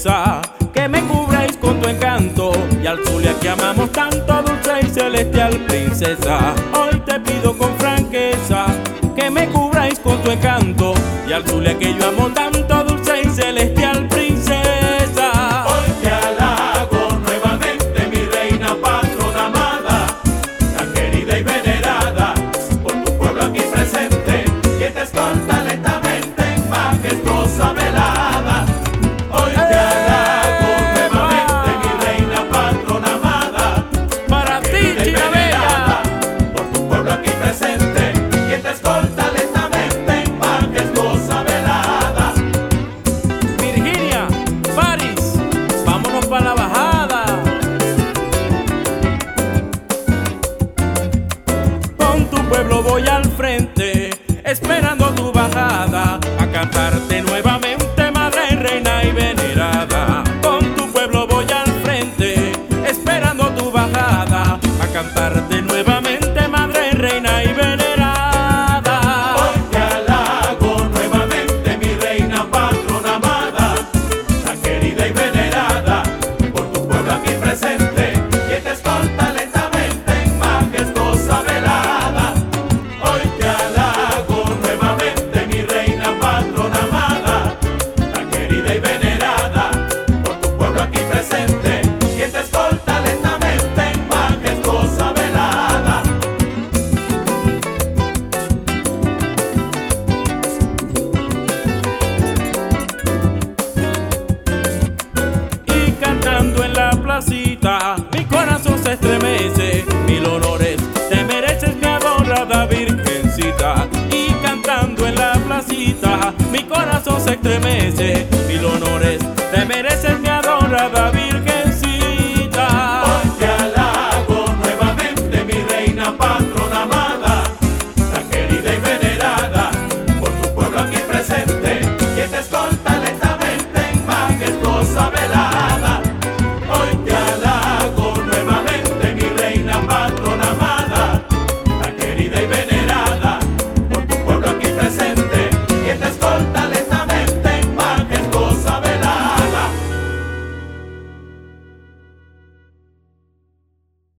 princesa, que me cubráis con tu encanto, y al Zulia que amamos tanto, dulce y celestial princesa. Hoy te pido con franqueza que me cubráis con tu encanto, y al Zulia que yo amo tanto, dulce y celestial princesa. Hoy te halago nuevamente, mi reina patrona amada, tan querida y venerada por tu pueblo aquí presente, que te escolta lentamente en majestuosa velada. Hoy te halago nuevamente, mi reina patrona amada, Para tan ti, querida y China venerada Bella. por tu pueblo aquí presente, que te escolta lentamente en majestuosa velada. Virginia, Paris, vámonos para la bajada. Con tu pueblo voy al frente, espera